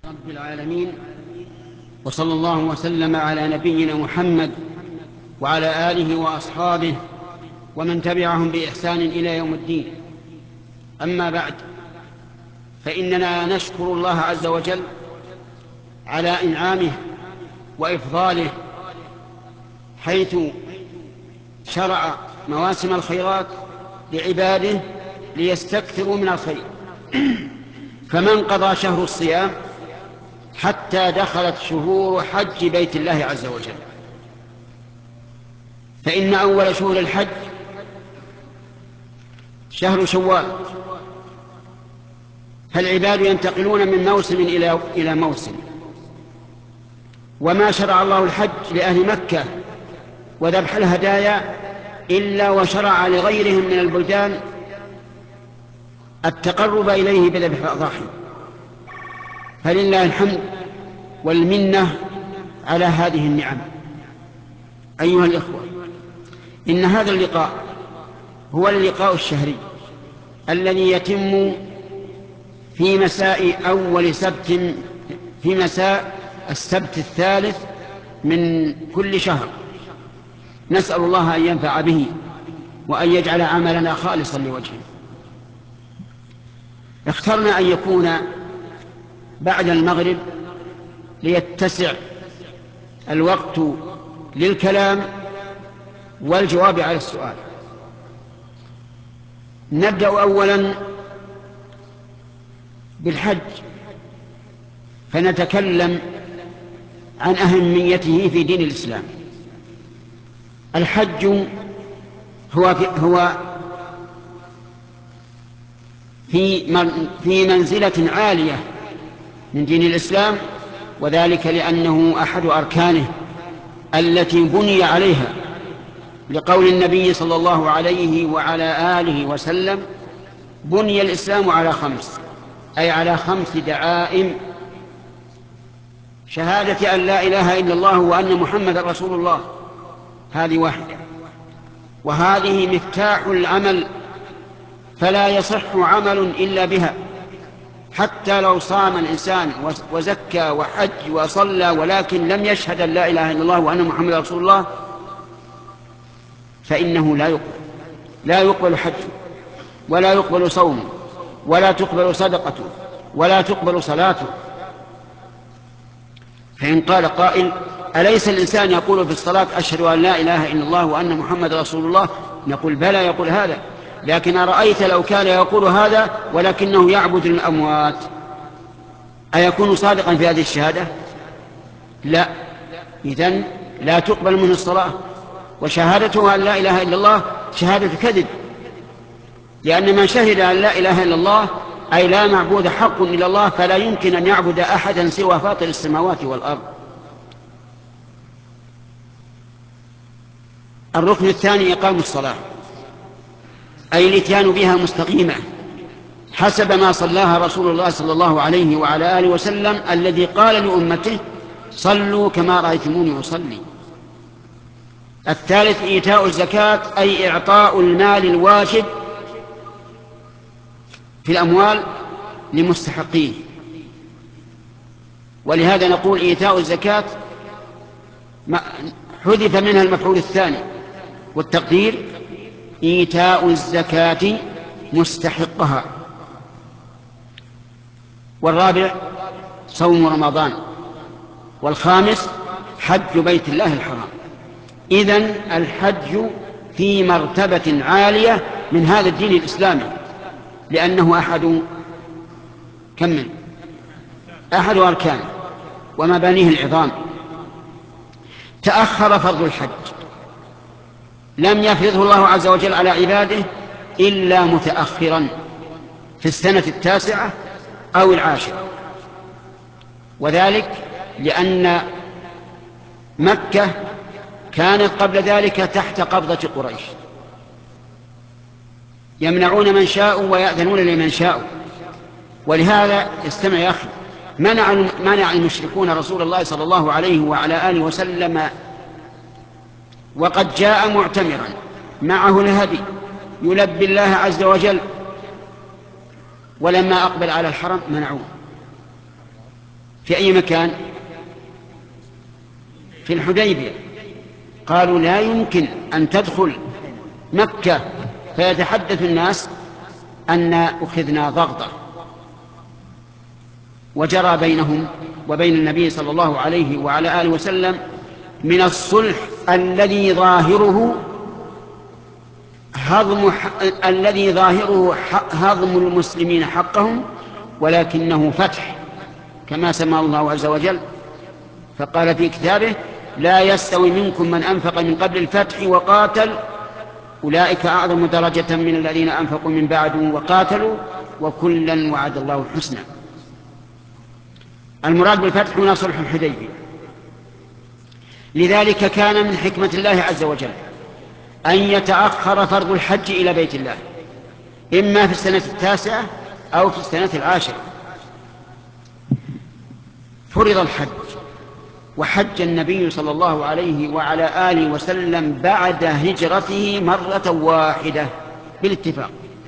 رب العالمين، وصلى الله وسلم على نبينا محمد وعلى آله وأصحابه ومن تبعهم بإحسان إلى يوم الدين. أما بعد، فإننا نشكر الله عز وجل على إنعامه وإفضاله، حيث شرع مواسم الخيرات لعباده ليستكثروا من الخير. فمن قضى شهر الصيام حتى دخلت شهور حج بيت الله عز وجل، فإن أول شهور الحج شهر شوال، فالعباد ينتقلون من موسم إلى موسم، وما شرع الله الحج لأهل مكة وذبح الهدايا إلا وشرع لغيرهم من البلدان التقرب إليه بذبح الأضاحي. فلله الحمد والمنة على هذه النعم. أيها الإخوة، إن هذا اللقاء هو اللقاء الشهري الذي يتم في مساء أول سبت، في مساء السبت الثالث من كل شهر. نسأل الله أن ينفع به وأن يجعل عملنا خالصا لوجهه. اخترنا أن يكون بعد المغرب ليتسع الوقت للكلام والجواب على السؤال. نبدأ أولا بالحج، فنتكلم عن أهميته في دين الإسلام. الحج هو في منزلة عالية من دين الإسلام، وذلك لأنه أحد أركانه التي بني عليها، لقول النبي صلى الله عليه وعلى آله وسلم: بني الإسلام على 5، أي على 5 دعائم: شهادة أن لا إله إلا الله وأن محمد رسول الله، هذه واحدة، وهذه مفتاح العمل، فلا يصح عمل إلا بها. حتى لو صام الإنسان وزكى وحج وصلى ولكن لم يشهد أن لا إله إلا الله وأن محمد رسول الله فإنه لا يقبل حجه، ولا يقبل صومه، ولا تقبل صدقته، ولا تقبل صلاته. فإن قال قائل: أليس الإنسان يقول في الصلاة أشهد أن لا إله إلا الله وأن محمد رسول الله؟ نقول: بلى، يقول هذا، لكن أرأيت لو كان يقول هذا ولكنه يعبد الأموات، أيكون صادقا في هذه الشهادة؟ لا. إذن لا تقبل منه الصلاة. وشهادته أن لا إله إلا الله شهادة كذب، لأن من شهد أن لا إله إلا الله أي لا معبود حق إلا الله، فلا يمكن أن يعبد أحدا سوى فاطر السماوات والأرض. الركن الثاني إقام الصلاة، أي الإتيان بها مستقيمة حسب ما صلاها رسول الله صلى الله عليه وعلى آله وسلم، الذي قال لأمته: صلوا كما رأيتموني أصلي. الثالث إيتاء الزكاة، أي إعطاء المال الواجب في الأموال لمستحقيه، ولهذا نقول إيتاء الزكاة حذف منها المفعول الثاني، والتقدير: إيتاء الزكاة مستحقها. والرابع صوم رمضان. والخامس حج بيت الله الحرام. إذن الحج في مرتبة عالية من هذا الدين الإسلامي، لأنه أحد أركانه ومبانيه العظام. تأخر فرض الحج، لم يفرضه الله عز وجل على عباده إلا متأخرا في السنة 9 أو 10، وذلك لأن مكة كانت قبل ذلك تحت قبضة قريش، يمنعون من شاءوا ويأذنون لمن شاءوا. ولهذا استمع يا أخي، منع المشركون رسول الله صلى الله عليه وعلى آله وسلم، وقد جاء معتمرا معه الهدي يلبي الله عز وجل، ولما أقبل على الحرم منعوه. في أي مكان؟ في الحديبية. قالوا لا يمكن أن تدخل مكة فيتحدث الناس أن أخذنا ضغطة. وجرى بينهم وبين النبي صلى الله عليه وعلى آله وسلم من الصلح الذي ظاهره هضم المسلمين حقهم، ولكنه فتح، كما سمى الله عز وجل فقال في كتابه: لا يستوي منكم من أنفق من قبل الفتح وقاتل أولئك أعظم درجة من الذين أنفقوا من بعد وقاتلوا وكلا وعد الله الحسنى. المراد بالفتح هنا صلح الحديبية. لذلك كان من حكمة الله عز وجل أن يتأخر فرض الحج إلى بيت الله، إما في السنة 9 أو في السنة 10. فرض الحج وحج النبي صلى الله عليه وعلى آله وسلم بعد هجرته مرة واحدة بالاتفاق.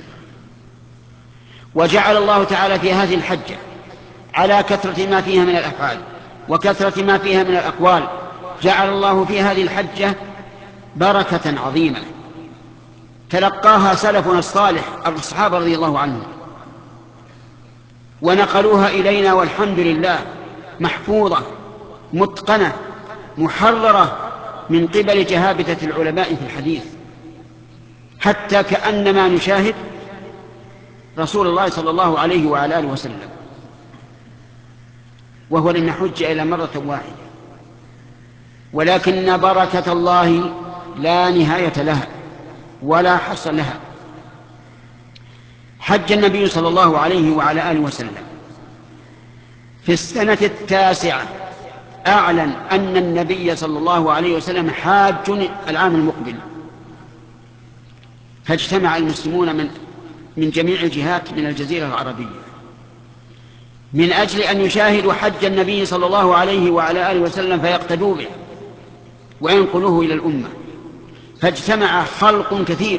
وجعل الله تعالى في هذه الحجة على كثرة ما فيها من الأفعال وكثرة ما فيها من الأقوال، جعل الله في هذه الحجة بركة عظيمة تلقاها سلفنا الصالح الصحابة رضي الله عنهم، ونقلوها إلينا والحمد لله محفوظة متقنة محررة من قبل جهابذة العلماء في الحديث، حتى كأنما نشاهد رسول الله صلى الله عليه وعلى آله وسلم، وهو لن نحج إلى مرة واحدة. ولكن بركة الله لا نهاية لها ولا حصر لها. حج النبي صلى الله عليه وعلى آله وسلم في السنة 9 أعلن أن النبي صلى الله عليه وسلم حاج العام المقبل، فاجتمع المسلمون من جميع الجهات من الجزيرة العربية من أجل أن يشاهدوا حج النبي صلى الله عليه وعلى آله وسلم فيقتدوا به وينقلوه إلى الأمة. فاجتمع خلق كثير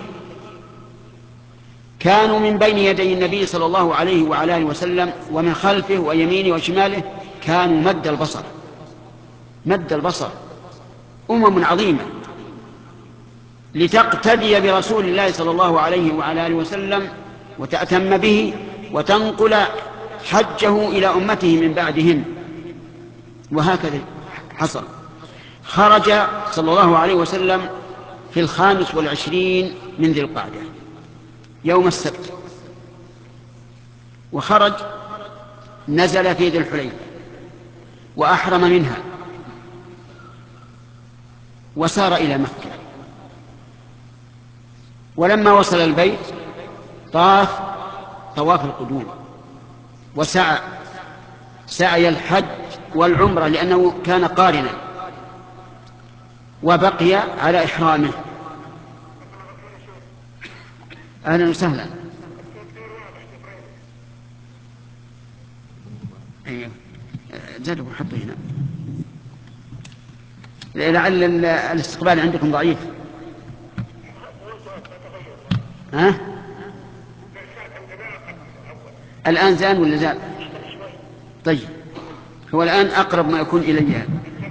كانوا من بين يدي النبي صلى الله عليه وعلى آله وسلم ومن خلفه ويمينه وشماله، كانوا مد البصر أمم عظيمة لتقتدي برسول الله صلى الله عليه وعلى آله وسلم وتأتم به وتنقل حجه إلى أمته من بعدهم. وهكذا حصل. خرج صلى الله عليه وسلم في 25 من ذي القعدة يوم السبت، وخرج نزل في ذي الحليفة وأحرم منها وسار إلى مكة. ولما وصل البيت طاف طواف القدوم وسعى سعي الحج والعمرة لأنه كان قارنا، وبقي على إحرامه. أهلا وسهلا. أيوه زادوا حطوا هنا لعل الاستقبال عندكم ضعيف. ها؟ الآن زان ولا زال؟ طيب هو الآن أقرب ما يكون إلي.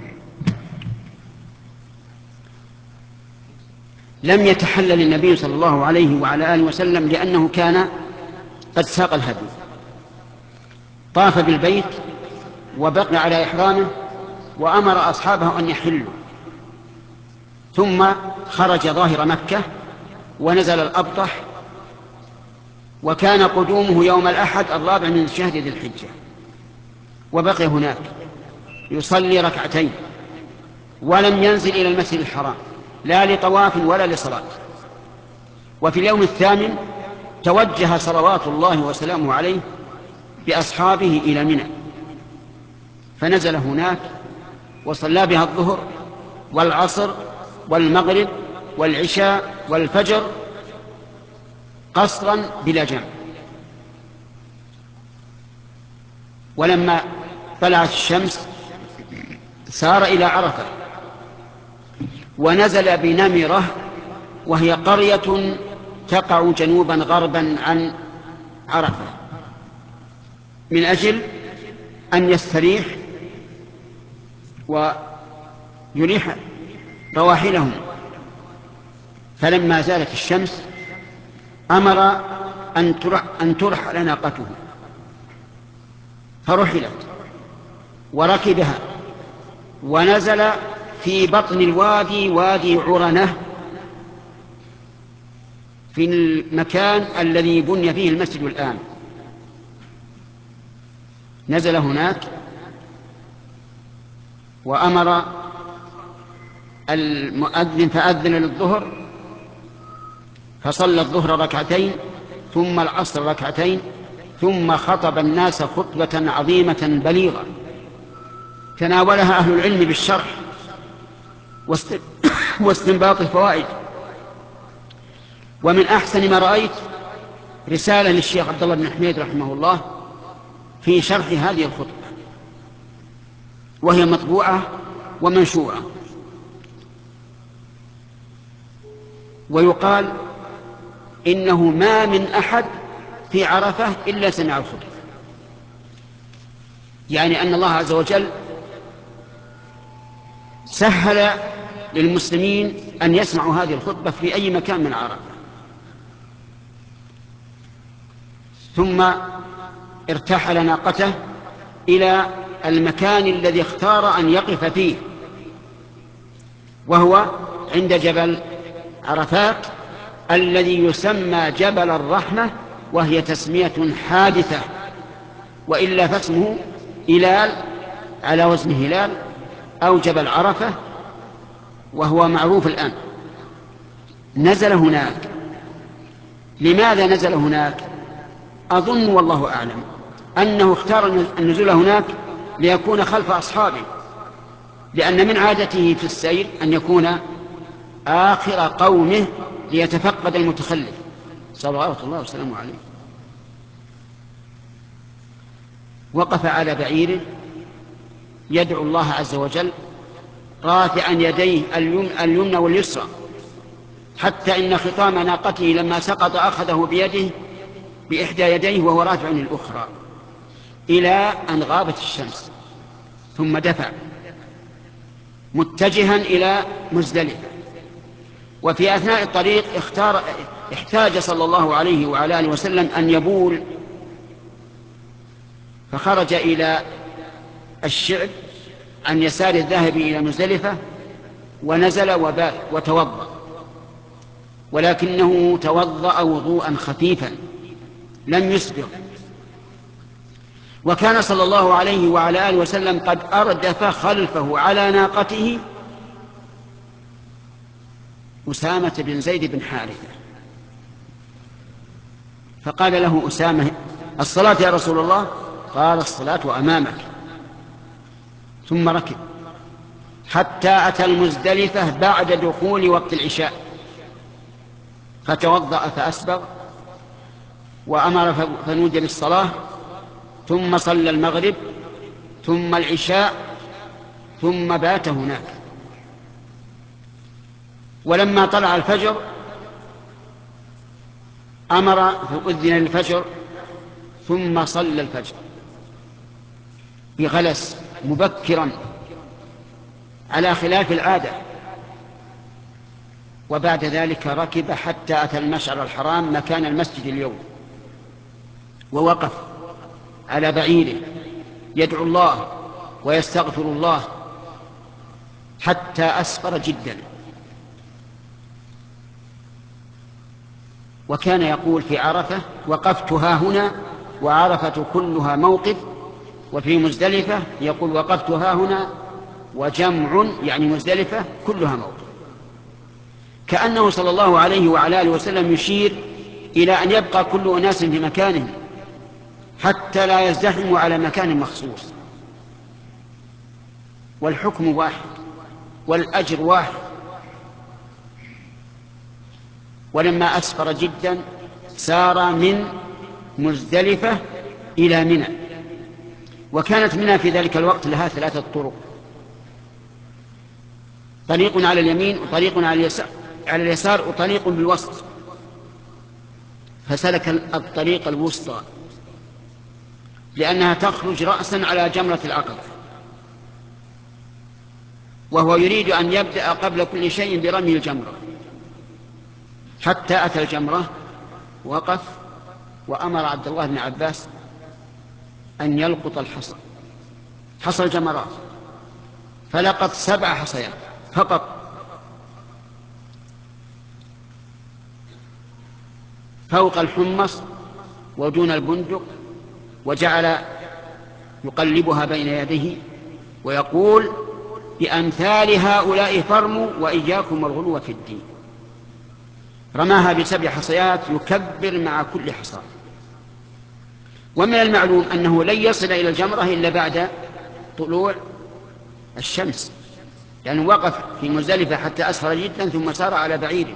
لم يتحلل النبي صلى الله عليه وعلى آله وسلم لأنه كان قد ساق الهدي، طاف بالبيت وبقي على إحرامه وأمر أصحابه أن يحلوا، ثم خرج ظاهر مكة ونزل الأبطح، وكان قدومه يوم الأحد 4 من شهر ذي الحجة، وبقي هناك يصلي ركعتين ولم ينزل إلى المسجد الحرام لا لطواف ولا لصلاة. وفي اليوم 8 توجه صلوات الله وسلامه عليه بأصحابه إلى منى، فنزل هناك وصلى بها الظهر والعصر والمغرب والعشاء والفجر قصرا بلا جمع. ولما طلعت الشمس سار إلى عرفة ونزل بنمرة، وهي قرية تقع جنوبا غربا عن عرفة، من أجل أن يستريح ويريح رواحلهم. فلما زالت الشمس أمر أن ترحل ناقته، فرحلت وركبها ونزل في بطن الوادي، وادي عرنة، في المكان الذي بني فيه المسجد الآن. نزل هناك وأمر المؤذن فأذن للظهر، فصلى الظهر ركعتين ثم العصر ركعتين، ثم خطب الناس خطبة عظيمة بليغة تناولها أهل العلم بالشرح واستنباط الفوائد. ومن أحسن ما رأيت رسالة للشيخ عبد الله بن حميد رحمه الله في شرح هذه الخطبة، وهي مطبوعة ومنشورة. ويقال إنه ما من أحد في عرفة إلا سمع الخطبة، يعني أن الله عز وجل سهل للمسلمين أن يسمعوا هذه الخطبة في أي مكان من عرفة. ثم ارتحل ناقته إلى المكان الذي اختار أن يقف فيه، وهو عند جبل عرفات الذي يسمى جبل الرحمة، وهي تسمية حادثة، وإلا فاسمه إلال على وزن هلال أو جبل عرفة، وهو معروف الآن. نزل هناك. لماذا نزل هناك؟ أظن والله أعلم أنه اختار النزول هناك ليكون خلف أصحابه، لأن من عادته في السير أن يكون آخر قومه ليتفقد المتخلف صلوات الله وسلامه عليه. وقف على بعيره يدعو الله عز وجل رافعا يديه اليمنى واليسرى، حتى إن خطام ناقته لما سقط أخذه بيده بإحدى يديه وهو رافع الأخرى، إلى أن غابت الشمس، ثم دفع متجها إلى مزدلفة. وفي أثناء الطريق احتاج صلى الله عليه وعلى آله وسلم أن يبول، فخرج إلى الشعب عن يسار الذاهب إلى مزدلفة، ونزل وبات وتوضأ، ولكنه توضأ وضوءا خفيفا لم يسبق. وكان صلى الله عليه وعلى آله وسلم قد أردف خلفه على ناقته أسامة بن زيد بن حارثة، فقال له أسامة: الصلاة يا رسول الله؟ قال: الصلاة أمامك. ثم ركب حتى أتى المزدلفة بعد دخول وقت العشاء، فتوضأ فأسبغ وأمر فنودي بالصلاة، ثم صلى المغرب ثم العشاء ثم بات هناك. ولما طلع الفجر أمر فأذن للفجر، ثم صلى الفجر بغلس مبكرا على خلاف العادة. وبعد ذلك ركب حتى أتى المشعر الحرام مكان المسجد اليوم، ووقف على بعيره يدعو الله ويستغفر الله حتى أسفر جدا. وكان يقول في عرفة: وقفت ها هنا وعرفة كلها موقف. وفي مزدلفة يقول: وقفت ها هنا وجمع، يعني مزدلفة كلها موقف. كأنه صلى الله عليه وعلى آله وسلم يشير إلى أن يبقى كل أناس في مكانهم حتى لا يزدحموا على مكان مخصوص، والحكم واحد والأجر واحد. ولما أسفر جدا سار من مزدلفة إلى منى، وكانت منى في ذلك الوقت لها 3 طرق: طريق على اليمين، وطريق على اليسار، وطريق بالوسط. فسلك الطريق الوسطى لأنها تخرج رأسا على جمرة العقبة، وهو يريد أن يبدأ قبل كل شيء برمي الجمرة، حتى أتى الجمرة وقف وأمر عبد الله بن عباس أن يلقط الحصى، حصى الجمرات، فلقط 7 حصيات فقط، فوق الحمص ودون البندق، وجعل يقلبها بين يديه ويقول: بأمثال هؤلاء فارموا وإياكم والغلو في الدين. رماها ب7 حصيات يكبر مع كل حصى. ومن المعلوم أنه لن يصل إلى الجمرة إلا بعد طلوع الشمس، لأنه وقف في مزدلفة حتى أسفر جدا ثم سار على بعيره،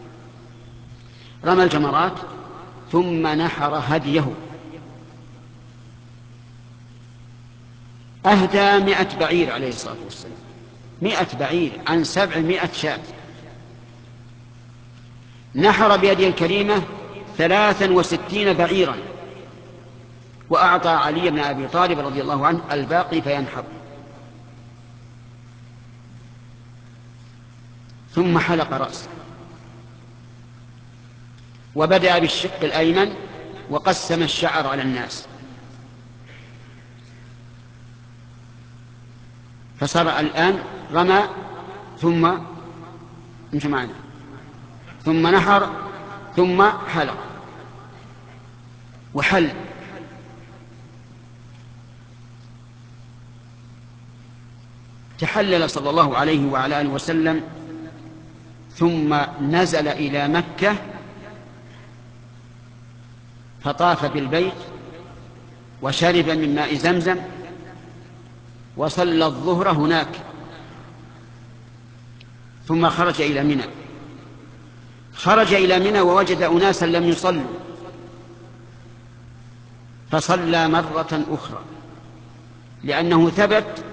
رمى الجمرات ثم نحر هديه، أهدى 100 بعير عليه الصلاة والسلام، 100 بعير عن 700 شاة. نحر بيده الكريمة 63 بعيرا، وأعطى علي بن أبي طالب رضي الله عنه الباقي فينحر. ثم حلق رأسه وبدأ بالشق الأيمن وقسم الشعر على الناس، فصار الآن رمى ثم انت معنا، ثم نحر ثم حلق وحل. تحلل صلى الله عليه وعلى آله وسلم، ثم نزل إلى مكة فطاف بالبيت وشرب من ماء زمزم وصلى الظهر هناك، ثم خرج إلى منى. خرج إلى منى ووجد أناسا لم يصلوا، فصلى مرة أخرى، لأنه ثبت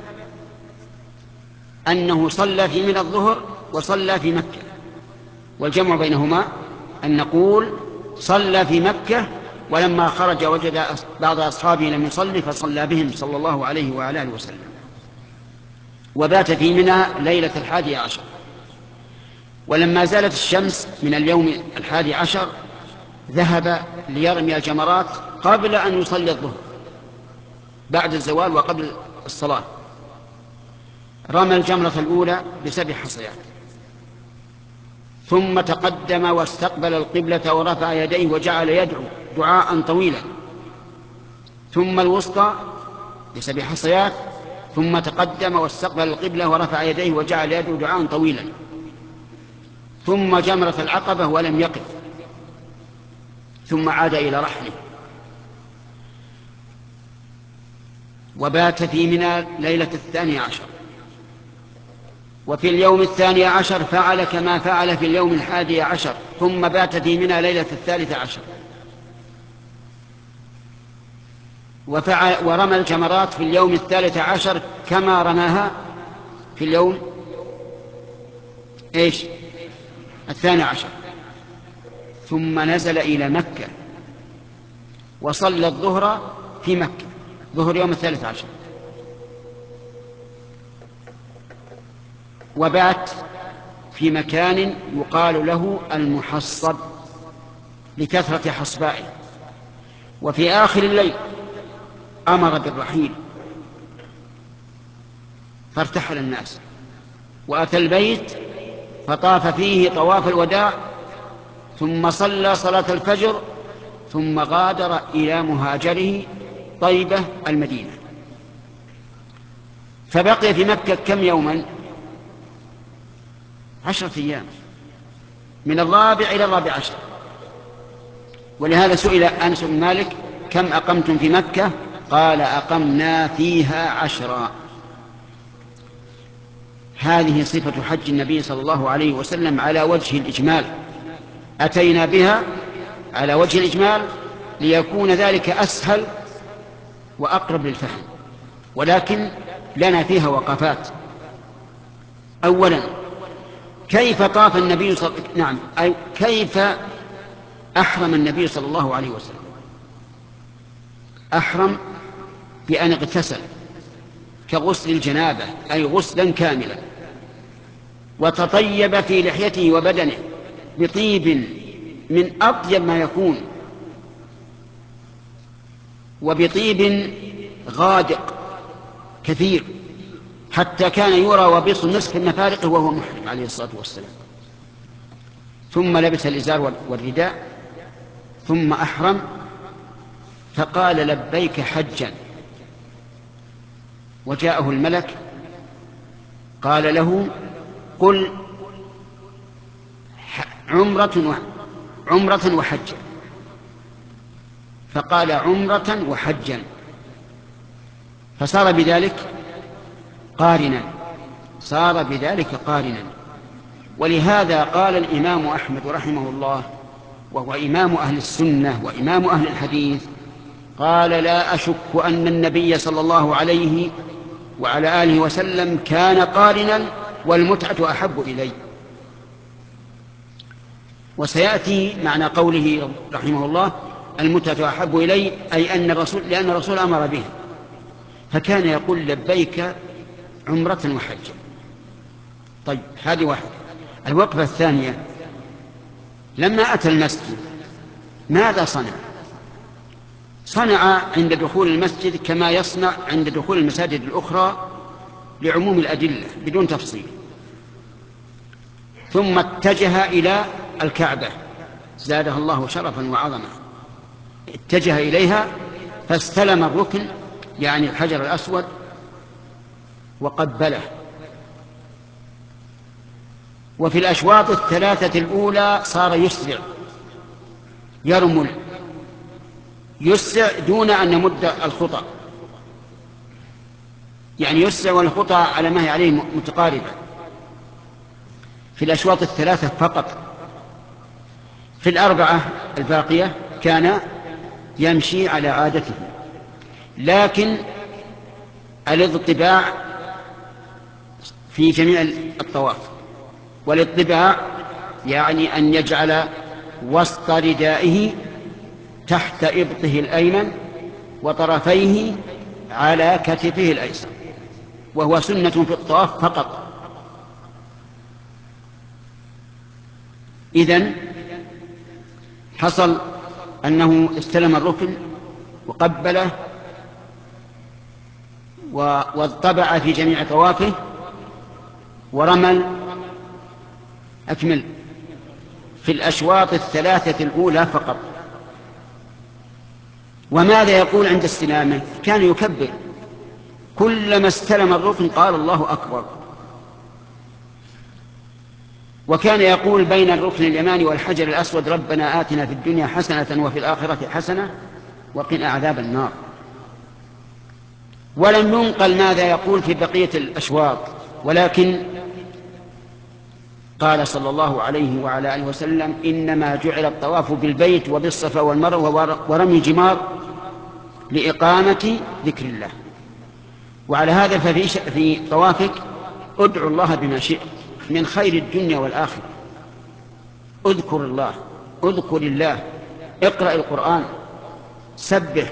أنه صلى في منى الظهر وصلى في مكة، والجمع بينهما أن نقول صلى في مكة، ولما خرج وجد بعض أصحابه لم يصلي فصلى بهم صلى الله عليه وعلى آله وسلم. وبات في منى ليلة 11، ولما زالت الشمس من اليوم 11 ذهب ليرمي الجمرات قبل أن يصلي الظهر، بعد الزوال وقبل الصلاة. رمى الجمرة الأولى ب7 حصيات، ثم تقدم واستقبل القبلة ورفع يديه وجعل يدعو دعاء طويلا، ثم الوسطى ب7 حصيات، ثم تقدم واستقبل القبلة ورفع يديه وجعل يدعو دعاء طويلا، ثم جمرة العقبة ولم يقف، ثم عاد إلى رحله وبات في منى ليلة 12. وفي اليوم 12 فعل كما فعل في اليوم 11، ثم بات في منى ليلة 13، ورمى الجمرات في اليوم 13 كما رماها في اليوم 12. ثم نزل إلى مكة وصلى الظهر في مكة، ظهر يوم 13، وبات في مكان يقال له المحصب لكثرة حصبائه. وفي آخر الليل أمر بالرحيل، فارتحل الناس وأتى البيت فطاف فيه طواف الوداع، ثم صلى صلاة الفجر، ثم غادر إلى مهاجره طيبة المدينة. فبقي في مكة كم يوما؟ 10 أيام، من 4 إلى 14. ولهذا سئل أنس بن مالك: كم أقمتم في مكة؟ قال: أقمنا فيها 10. هذه صفة حج النبي صلى الله عليه وسلم على وجه الإجمال، أتينا بها على وجه الإجمال ليكون ذلك أسهل وأقرب للفهم، ولكن لنا فيها وقفات. أولا، كيف طاف النبي أي كيف أحرم النبي صلى الله عليه وسلم؟ أحرم بأن اغتسل كغسل الجنابة أي غسلا كاملا، وتطيب في لحيته وبدنه بطيب من أطيب ما يكون، وبطيب غادق كثير، حتى كان يرى وبيص النسك في مفارقه وهو محرم عليه الصلاة والسلام. ثم لبس الإزار والرداء ثم أحرم، فقال لبيك حجا. وجاءه الملك قال له قل عمرة وحجا، فقال عمرة وحجا، فصار بذلك قارنا، صار بذلك قارنا. ولهذا قال الإمام أحمد رحمه الله، وهو إمام أهل السنة وإمام أهل الحديث، قال لا أشك أن النبي صلى الله عليه وعلى آله وسلم كان قارنا والمتعة أحب إلي. وسيأتي معنى قوله رحمه الله المتعة أحب إلي، أي لأن الرسول أمر به، فكان يقول لبيك عمرة وحجة. طيب، هذه واحدة. الوقفة الثانية، لما أتى المسجد ماذا صنع؟ صنع عند دخول المسجد كما يصنع عند دخول المساجد الأخرى لعموم الأدلة بدون تفصيل، ثم اتجه إلى الكعبة زادها الله شرفا وعظما، اتجه إليها فاستلم الركن يعني الحجر الأسود وقبله. وفي الأشواط الثلاثة الأولى صار يسرع يرمل، يسرع دون أن يمد الخطى، يعني يسرع والخطى على ما هي عليه متقاربة في الأشواط الثلاثة فقط. في الأربعة الباقية كان يمشي على عادته، لكن الاضطباع في جميع الطواف، والاضطباع يعني أن يجعل وسط ردائه تحت إبطه الأيمن وطرفيه على كتفه الأيسر، وهو سنة في الطواف فقط. إذن حصل أنه استلم الركن وقبله واضطبع في جميع طوافه ورمل. أكمل. في الأشواط الثلاثة الأولى فقط. وماذا يقول عند استلامه؟ كان يكبر كلما استلم الركن قال الله أكبر، وكان يقول بين الركن اليماني والحجر الأسود ربنا آتنا في الدنيا حسنة وفي الآخرة حسنة وقنا عذاب النار. ولم ينقل ماذا يقول في بقية الأشواط، ولكن قال صلى الله عليه وعلى آله وسلم إنما جعل الطواف بالبيت وبالصفا والمروة ورمي الجمار لإقامة ذكر الله. وعلى هذا ففي طوافك ادعو الله بما شئت من خير الدنيا والآخرة، اذكر الله، اذكر الله، اقرأ القرآن، سبح،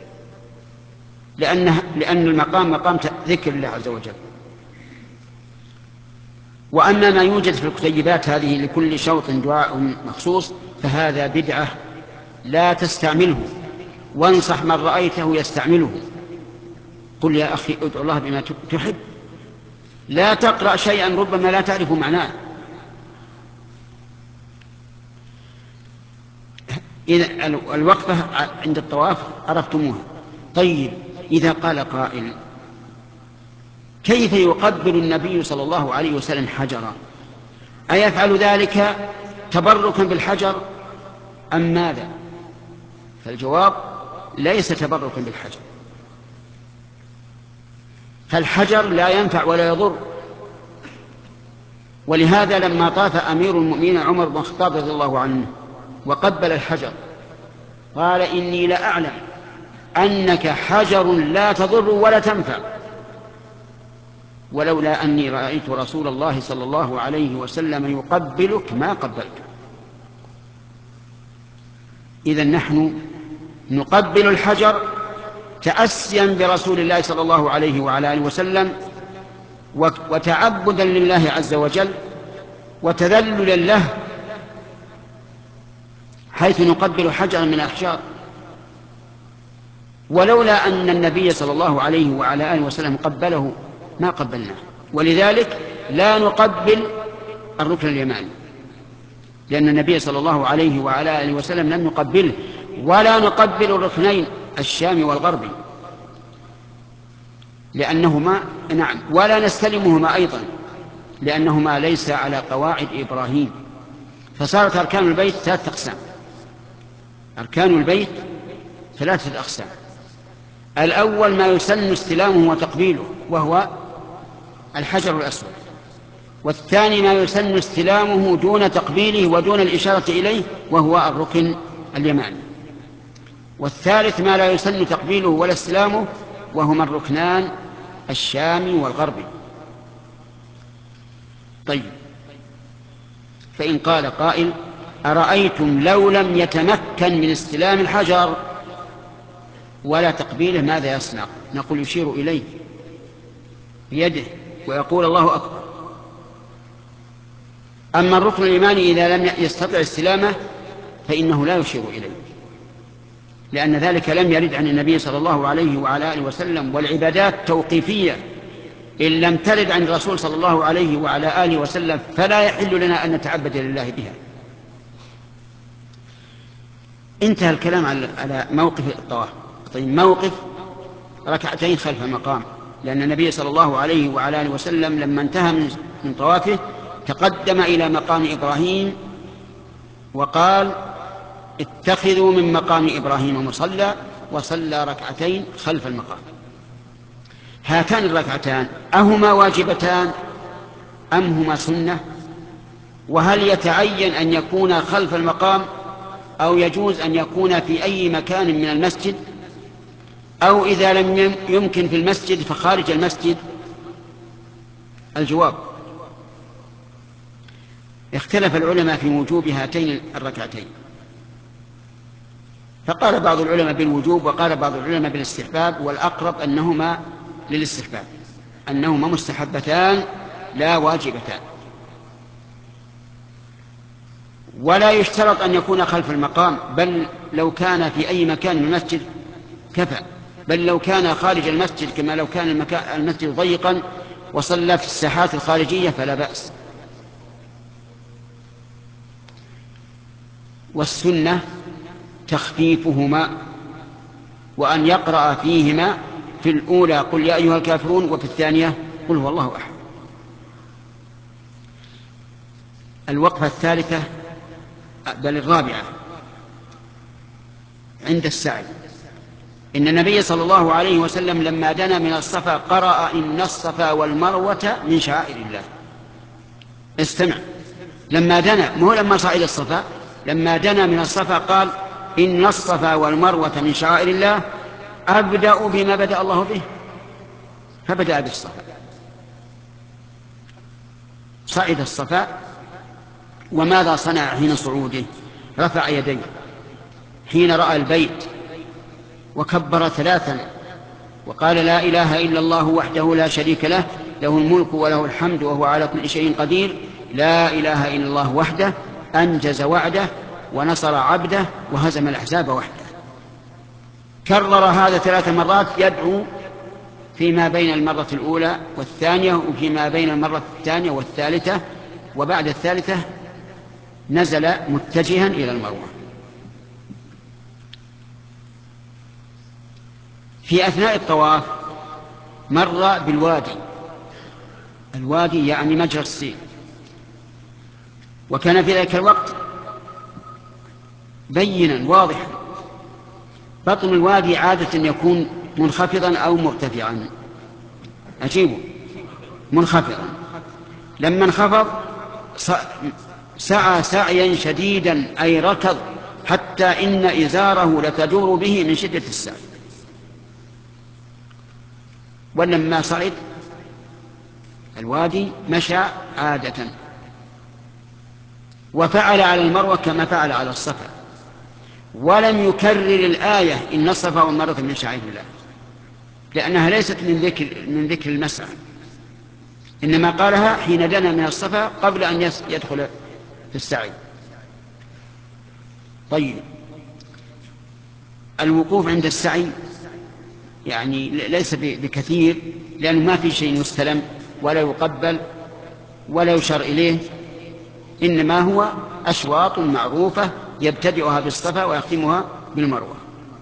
لأن المقام مقام ذكر الله عز وجل. وأما ما يوجد في الكتيبات هذه لكل شوط دعاء مخصوص فهذا بدعة لا تستعمله، وانصح من رأيته يستعمله. قل يا أخي ادعو الله بما تحب، لا تقرأ شيئا ربما لا تعرف معناه. إذا الوقفة عند الطواف عرفتموها. طيب، إذا قال قائل كيف يقبل النبي صلى الله عليه وسلم حجرا؟ أيفعل ذلك تبركا بالحجر أم ماذا؟ فالجواب ليس تبركا بالحجر، فالحجر لا ينفع ولا يضر. ولهذا لما طاف أمير المؤمنين عمر بن الخطاب رضي الله عنه وقبل الحجر قال إني لأعلم أنك حجر لا تضر ولا تنفع، ولولا أني رأيت رسول الله صلى الله عليه وسلم يقبلك ما قبلت. إذن نحن نقبل الحجر تأسيا برسول الله صلى الله عليه وعلى آله وسلم وتعبدا لله عز وجل وتذللا له، حيث نقبل حجرا من الأحجار. ولولا أن النبي صلى الله عليه وعلى آله وسلم قبله ما قبلناه. ولذلك لا نقبل الركن اليماني، لأن النبي صلى الله عليه وعلى آله وسلم لم يقبله. ولا نقبل الركنين الشامي والغربي لأنهما ولا نستلمهما أيضا لأنهما ليس على قواعد إبراهيم. فصارت أركان البيت 3 أقسام. أركان البيت 3 أقسام. الأول ما يسن استلامه وتقبيله وهو الحجر الأسود، والثاني ما يسن استلامه دون تقبيله ودون الإشارة إليه وهو الركن اليماني، والثالث ما لا يسن تقبيله ولا استلامه وهما الركنان الشامي والغربي. طيب، فإن قال قائل: أرأيتم لو لم يتمكن من استلام الحجر ولا تقبيله ماذا يصنع؟ نقول: يشير إليه بيده ويقول: الله أكبر. أما الركن اليماني إذا لم يستطع استلامه فإنه لا يشير إليه، لأن ذلك لم يرد عن النبي صلى الله عليه وعلى آله وسلم، والعبادات توقيفية إن لم ترد عن الرسول صلى الله عليه وعلى آله وسلم فلا يحل لنا أن نتعبد لله بها. انتهى الكلام على موقف الطواف. طيب، موقف ركعتين خلف المقام، لأن النبي صلى الله عليه وعلى آله وسلم لما انتهى من طوافه تقدم إلى مقام إبراهيم وقال: اتخذوا من مقام إبراهيم مصلى، وصلى ركعتين خلف المقام. هاتان الركعتان أهما واجبتان أم هما سنة؟ وهل يتعين أن يكون خلف المقام أو يجوز أن يكون في أي مكان من المسجد، أو إذا لم يمكن في المسجد فخارج المسجد؟ الجواب: اختلف العلماء في وجوب هاتين الركعتين، فقال بعض العلماء بالوجوب وقال بعض العلماء بالاستحباب، والأقرب أنهما للاستحباب، أنهما مستحبتان لا واجبتان. ولا يشترط أن يكون خلف المقام، بل لو كان في أي مكان من المسجد كفى، بل لو كان خارج المسجد كما لو كان المسجد ضيقا وصلى في الساحات الخارجية فلا بأس. والسنة تخفيفهما، وأن يقرأ فيهما في الأولى قل يا أيها الكافرون، وفي الثانية قل هو الله أحد. الوقفة الثالثة بل الرابعة عند السعي. إن النبي صلى الله عليه وسلم لما دنا من الصفا قرأ: إن الصفا والمروة من شعائر الله. استمع، لما دنا، مو لما صعد الصفا، لما دنا من الصفا قال: إن الصفا والمروة من شعائر الله، أبدأ بما بدأ الله به، فبدأ بالصفا. صعد الصفا، وماذا صنع حين صعوده؟ رفع يديه حين رأى البيت وكبر 3 وقال: لا إله إلا الله وحده لا شريك له، له الملك وله الحمد وهو على كل شيء قدير، لا إله إلا الله وحده أنجز وعده ونصر عبده وهزم الأحزاب وحده. كرر هذا 3 مرات، يدعو فيما بين المرة الأولى والثانية وفيما بين المرة الثانية والثالثة، وبعد الثالثة نزل متجها إلى المروة. في أثناء الطواف مر بالوادي، الوادي يعني مجرى السيل، وكان في ذلك الوقت بينا واضحا. بطن الوادي عادة يكون منخفضا أو مرتفعا، أجيبه منخفضا. لما انخفض سعى سعيا شديدا، أي ركض حتى إن إزاره لتدور به من شدة السعي. ولما صعد الوادي مشى عادة، وفعل على المروة كما فعل على الصفا، ولم يكرر الآية: إن الصفا والمروة من شعائر الله. لأنها ليست من ذكر المسعى، إنما قالها حين دنا من الصفا قبل أن يدخل في السعي. طيب، الوقوف عند السعي يعني ليس بكثير، لأنه ما في شيء يستلم ولا يقبل ولا يشار إليه، إنما هو أشواط معروفة يبتدئها بالصفا ويختمها بالمروة.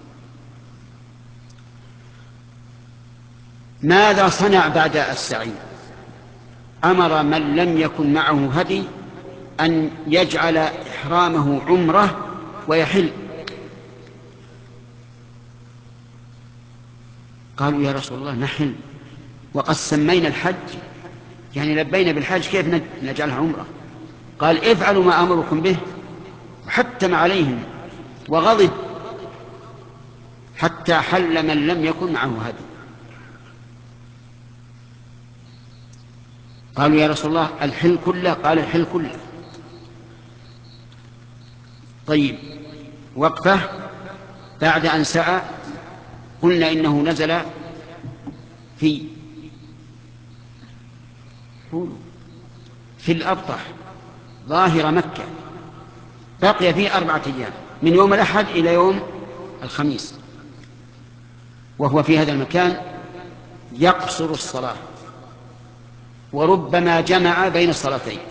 ماذا صنع بعد السعي؟ أمر من لم يكن معه هدي أن يجعل إحرامه عمرة ويحل. قالوا يا رسول الله نحل وقد سمينا الحج، يعني لبينا بالحج، كيف نجعلها عمرة؟ قال افعلوا ما أمركم به، وحتم عليهم وغضب حتى حل من لم يكن معه هدي. قالوا يا رسول الله الحل كله؟ قال الحل كله. طيب، وقفه بعد أن سعى قلنا إنه نزل في الأبطح ظاهر مكة، بقي فيه 4 أيام من يوم الأحد إلى يوم الخميس، وهو في هذا المكان يقصر الصلاة وربما جمع بين الصلاتين.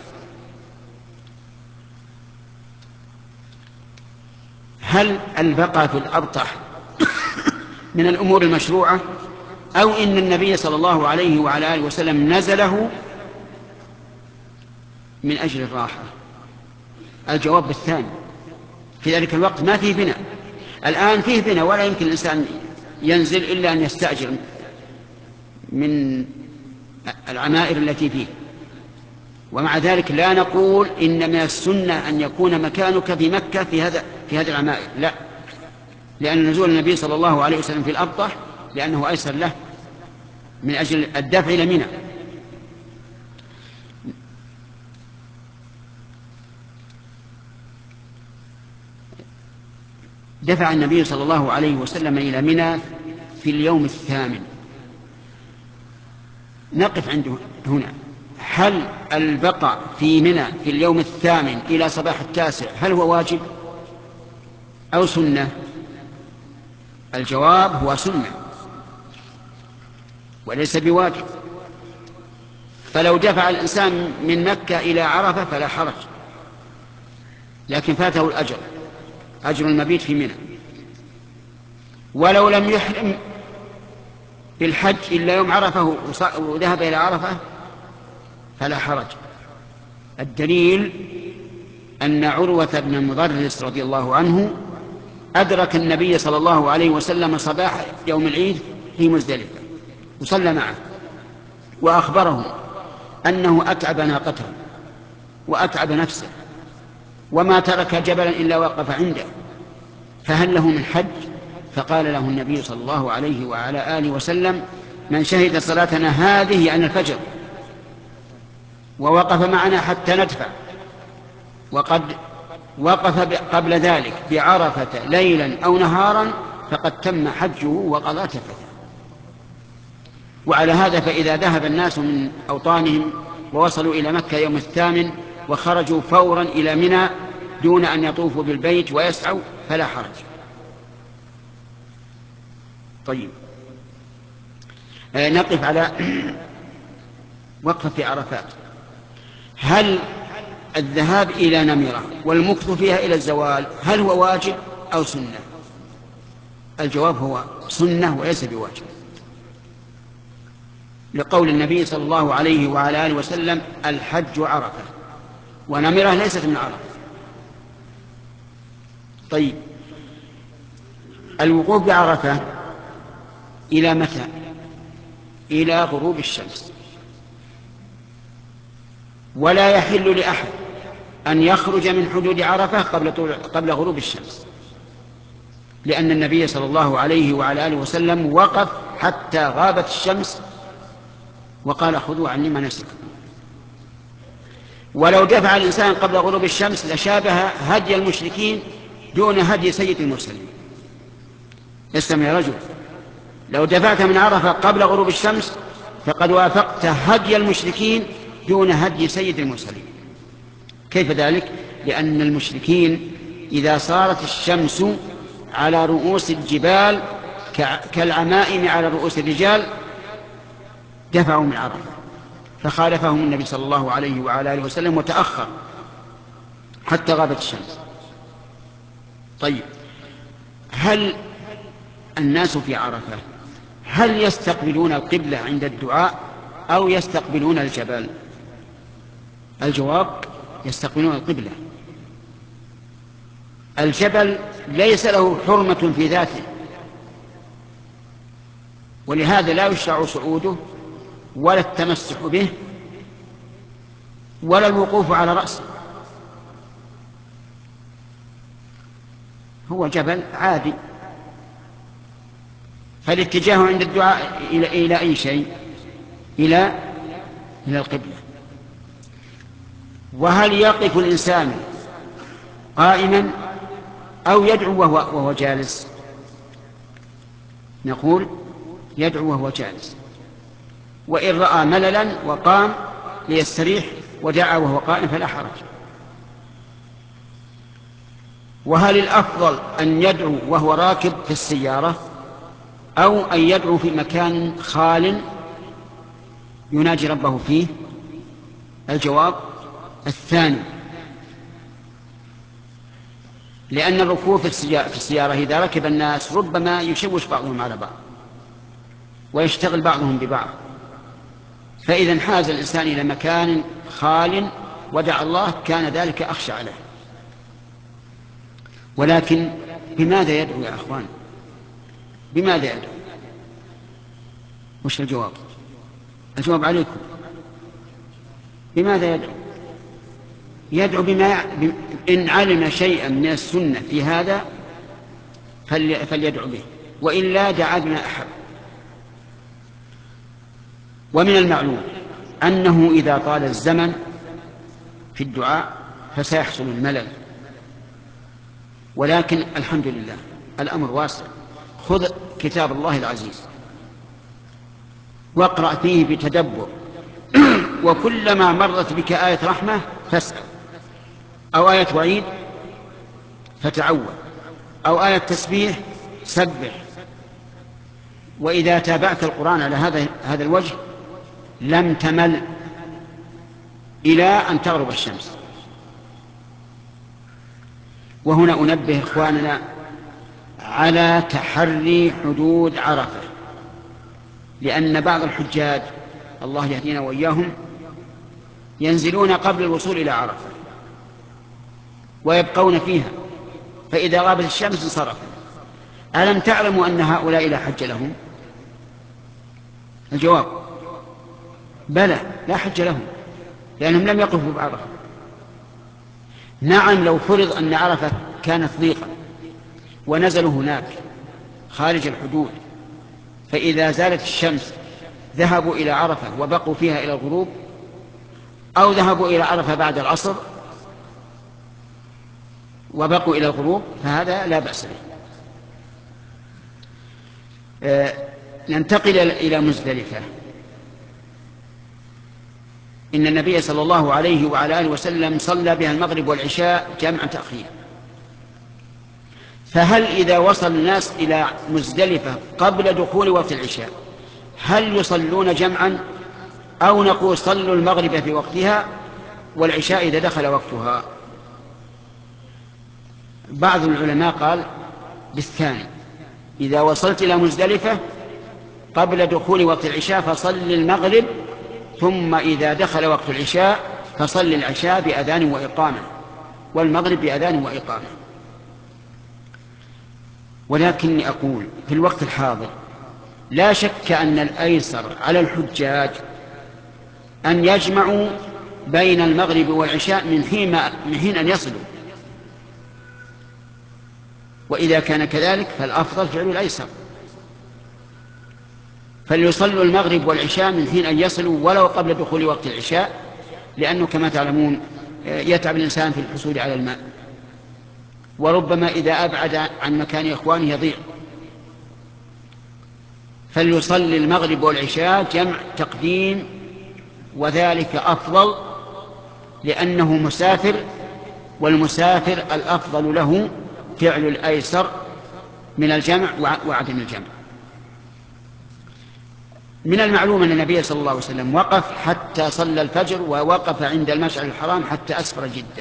هل البقاء في الأبطح من الأمور المشروعة، أو إن النبي صلى الله عليه وعلى آله وسلم نزله من أجل الراحة؟ الجواب بالثاني. في ذلك الوقت ما فيه بناء، الآن فيه بناء ولا يمكن الإنسان ينزل إلا أن يستأجر من العمائر التي فيه. ومع ذلك لا نقول إن من السنة أن يكون مكانك في مكة في هذه العمائر، لا، لأن نزول النبي صلى الله عليه وسلم في الأبطح لأنه أيسر له من أجل الدفع إلى منى. دفع النبي صلى الله عليه وسلم إلى منى في اليوم 8. نقف عنده هنا. هل البقاء في منى في اليوم 8 إلى صباح 9 هل هو واجب أو سنة؟ الجواب هو سنة وليس بواجب. فلو دفع الإنسان من مكة إلى عرفة فلا حرج، لكن فاته الأجر، أجر المبيت في منى. ولو لم يحرم بالحج إلا يوم عرفة وذهب إلى عرفة فلا حرج. الدليل أن عروة بن المضرس رضي الله عنه أدرك النبي صلى الله عليه وسلم صباح يوم العيد في مزدلفة وصلى معه، وأخبره أنه أتعب ناقته وأتعب نفسه وما ترك جبلا إلا وقف عنده، فهل له من حج؟ فقال له النبي صلى الله عليه وعلى آله وسلم من شهد صلاتنا هذه عن الفجر ووقف معنا حتى ندفع، وقد وقف قبل ذلك بعرفة ليلا أو نهارا فقد تم حجه وقضى تفته. وعلى هذا فإذا ذهب الناس من أوطانهم ووصلوا إلى مكة يوم 8 وخرجوا فورا إلى منى دون أن يطوفوا بالبيت ويسعوا فلا حرج. طيب، نقف على وقفة في عرفات. هل الذهاب إلى نمرة والمكث فيها إلى الزوال هل هو واجب أو سنة؟ الجواب هو سنة وليس بواجب، لقول النبي صلى الله عليه وعلى آله وسلم الحج عرفة، ونمرة ليست من عرفة. طيب، الوقوف بعرفة إلى متى؟ إلى غروب الشمس، ولا يحل لأحد أن يخرج من حدود عرفة قبل غروب الشمس، لأن النبي صلى الله عليه وعلى آله وسلم وقف حتى غابت الشمس وقال خذوا عني مناسككم. ولو دفع الإنسان قبل غروب الشمس لشابه هدي المشركين دون هدي سيد المرسلين. اسلم يا رجل، لو دفعت من عرفة قبل غروب الشمس فقد وافقت هدي المشركين دون هدي سيد المرسلين. كيف ذلك؟ لأن المشركين إذا صارت الشمس على رؤوس الجبال كالعمائم على رؤوس الرجال دفعوا من عرفة، فخالفهم النبي صلى الله عليه وعلى آله وسلم وتأخر حتى غابت الشمس. طيب، هل الناس في عرفة هل يستقبلون القبلة عند الدعاء أو يستقبلون الجبل؟ الجواب: يستقبلون القبلة. الجبل ليس له حرمة في ذاته، ولهذا لا يشرع صعوده ولا التمسح به ولا الوقوف على رأسه، هو جبل عادي. فالاتجاه عند الدعاء إلى أي شيء؟ إلى القبلة. وهل يقف الإنسان قائما أو يدعو وهو جالس؟ نقول يدعو وهو جالس، وإن رأى مللا وقام ليستريح ودعا وهو قائم فلا حرج. وهل الأفضل أن يدعو وهو راكب في السيارة أو أن يدعو في مكان خال يناجي ربه فيه؟ الجواب: الثاني، لأن الركوب في السيارة إذا ركب الناس ربما يشوش بعضهم على بعض ويشتغل بعضهم ببعض، فإذا انحاز الإنسان إلى مكان خال ودعا الله كان ذلك أخشى عليه. ولكن بماذا يدعو يا أخوان؟ بماذا يدعو؟ وش الجواب؟ الجواب عليكم. بماذا يدعو؟ يدعو إن علم شيئا من السنة في هذا فليدعو به، وإلا دعا بما أحب. ومن المعلوم أنه إذا طال الزمن في الدعاء فسيحصل الملل، ولكن الحمد لله الأمر واسع. خذ كتاب الله العزيز واقرأ فيه بتدبر، وكلما مرت بك آية رحمة فاسأل، أو آية وعيد فتعوذ، أو آية تسبيح سبح. وإذا تابعت القرآن على هذا الوجه لم تمل إلى أن تغرب الشمس. وهنا أنبه إخواننا على تحري حدود عرفة، لأن بعض الحجاج الله يهدينا وإياهم ينزلون قبل الوصول إلى عرفة ويبقون فيها، فإذا غابت الشمس انصرفوا. ألم تعلموا أن هؤلاء لا حج لهم؟ الجواب: بلى، لا حج لهم، لأنهم لم يقفوا بعرفة. نعم، لو فرض أن عرفة كانت ضيقا ونزلوا هناك خارج الحدود، فإذا زالت الشمس ذهبوا إلى عرفة وبقوا فيها إلى الغروب، أو ذهبوا إلى عرفة بعد العصر وبقوا إلى الغروب، فهذا لا بأس به. ننتقل إلى مزدلفة. إن النبي صلى الله عليه وعلى آله وسلم صلى بها المغرب والعشاء جمع تأخير، فهل إذا وصل الناس إلى مزدلفة قبل دخول وقت العشاء هل يصلون جمعا، أو نقول صلوا المغرب في وقتها والعشاء إذا دخل وقتها؟ بعض العلماء قال بالثاني، إذا وصلت إلى مزدلفة قبل دخول وقت العشاء فصل المغرب، ثم إذا دخل وقت العشاء فصل العشاء بأذان وإقامة، والمغرب بأذان وإقامة. ولكني أقول في الوقت الحاضر لا شك أن الأيسر على الحجاج أن يجمعوا بين المغرب والعشاء من حين أن يصلوا، وإذا كان كذلك فالأفضل فعل الأيسر، فليصلوا المغرب والعشاء من حين أن يصلوا ولو قبل دخول وقت العشاء، لأنه كما تعلمون يتعب الإنسان في الحصول على الماء، وربما إذا أبعد عن مكان إخوانه يضيع. فليصلي المغرب والعشاء جمع تقديم، وذلك أفضل لأنه مسافر، والمسافر الأفضل له فعل الأيسر من الجمع وعدم الجمع. من المعلوم أن النبي صلى الله عليه وسلم وقف حتى صلى الفجر، ووقف عند المشعر الحرام حتى أسفر جدا.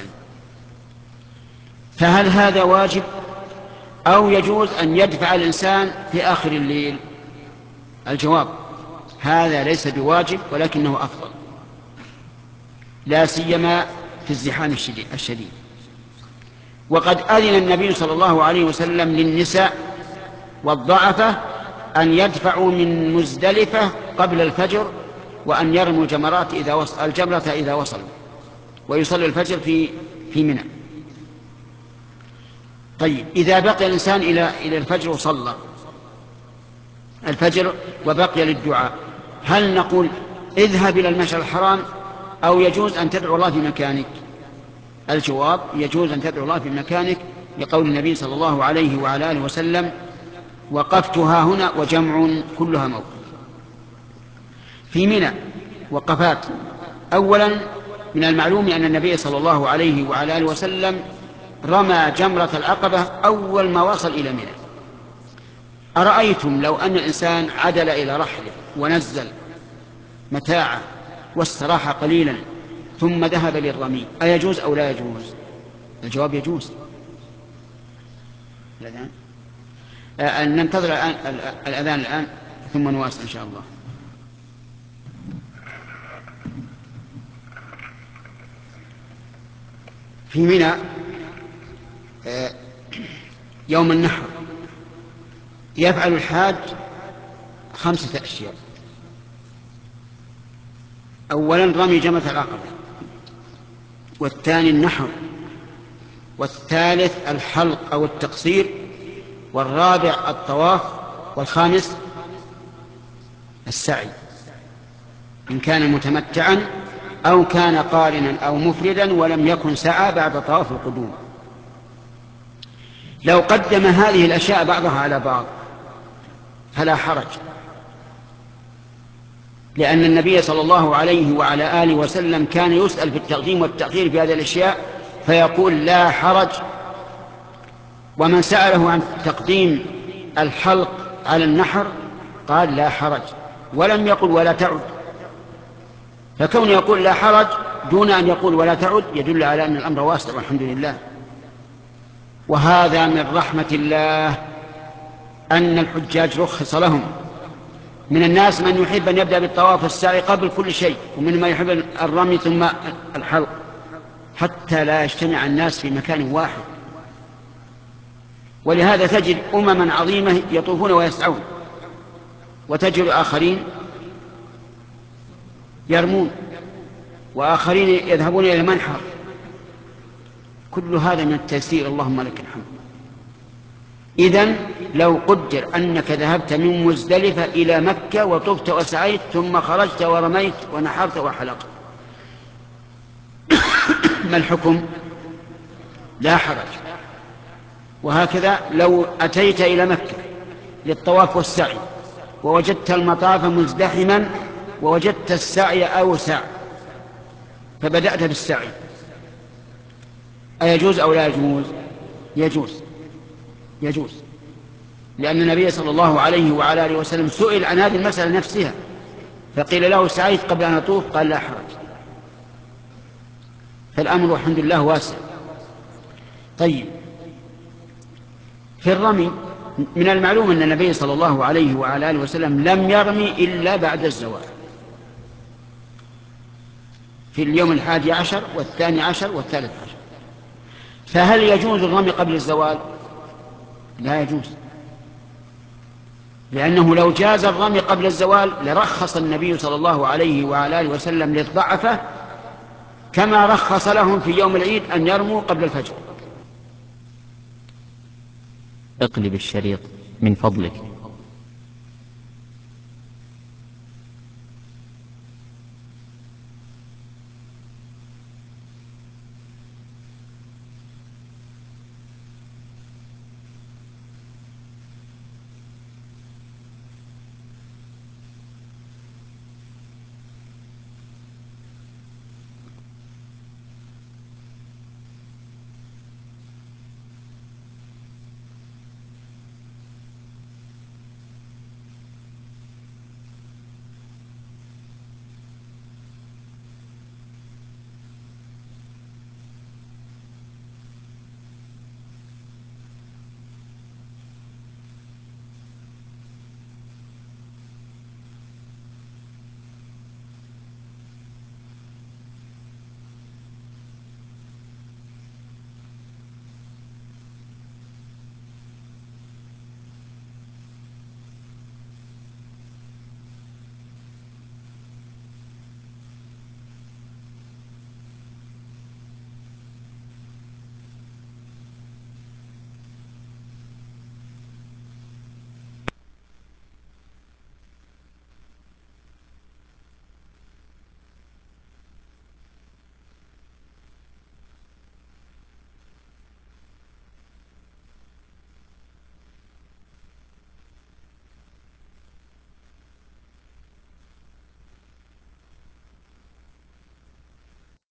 فهل هذا واجب أو يجوز أن يدفع الإنسان في آخر الليل؟ الجواب: هذا ليس بواجب، ولكنه أفضل، لا سيما في الزحام الشديد. وقد أذن النبي صلى الله عليه وسلم للنساء والضعفة أن يدفعوا من مزدلفة قبل الفجر، وأن يرموا الجمرة إذا وصلوا، ويصلي الفجر في منى. طيب، إذا بقي الإنسان إلى الفجر وصلى الفجر وبقي للدعاء، هل نقول اذهب إلى المشعر الحرام أو يجوز أن تدعو الله في مكانك؟ الجواب: يجوز أن تدعو الله في مكانك، لقول النبي صلى الله عليه وعلى آله وسلم: وقفتها هنا، وجمع كلها موقف. في منى وقفات. أولا، من المعلوم أن النبي صلى الله عليه وعلى آله وسلم رمى جمرة العقبة أول ما وصل إلى منى. أرأيتم لو أن الإنسان عدل إلى رحله ونزل متاعه واستراح قليلا ثم ذهب للرمي، أيجوز أو لا يجوز؟ الجواب: يجوز. ننتظر الأذان الآن ثم نواصل إن شاء الله. في منى يوم النحر يفعل الحاج 5 أشياء. أولا، رمي جمرة العقبة، والثاني النحر، والثالث الحلق أو التقصير، والرابع الطواف، والخامس السعي إن كان متمتعا أو كان قارنا أو مفردا ولم يكن سعى بعد طواف القدوم. لو قدم هذه الأشياء بعضها على بعض فلا حرج، لأن النبي صلى الله عليه وعلى آله وسلم كان يسأل في التقديم والتأخير في هذه الأشياء فيقول: لا حرج. ومن سأله عن تقديم الحلق على النحر قال: لا حرج، ولم يقل ولا تعد. فكون يقول لا حرج دون أن يقول ولا تعد يدل على أن الأمر واسع والحمد لله. وهذا من رحمة الله أن الحجاج رخص لهم. من الناس من يحب أن يبدأ بالطواف والسعي قبل كل شيء، ومن ما يحب الرمي ثم الحلق، حتى لا يجتمع الناس في مكان واحد. ولهذا تجد أمما عظيمة يطوفون ويسعون، وتجد آخرين يرمون، وآخرين يذهبون إلى المنحر. كل هذا من التيسير، اللهم لك الحمد. إذن لو قدر أنك ذهبت من مزدلفة إلى مكة وطفت وسعيت ثم خرجت ورميت ونحرت وحلقت، ما الحكم؟ لا حرج. وهكذا لو أتيت إلى مكة للطواف والسعي ووجدت المطاف مزدحما ووجدت السعي أوسع فبدأت بالسعي، أيجوز أو لا يجوز؟ يجوز، لأن النبي صلى الله عليه وعلى آله وسلم سئل عن هذه المسألة نفسها فقيل له: سعيت قبل أن أطوف؟ قال: لا حرج. فالأمر الحمد لله واسع. طيب، في الرمي من المعلوم أن النبي صلى الله عليه وعلى آله وسلم لم يرمي إلا بعد الزوال، في اليوم 11 و12 و13. فهل يجوز الرمي قبل الزوال؟ لا يجوز، لأنه لو جاز الرمي قبل الزوال لرخص النبي صلى الله عليه وعلى آله وسلم للضعفة كما رخص لهم في يوم العيد أن يرموا قبل الفجر. اقلب الشريط من فضلك.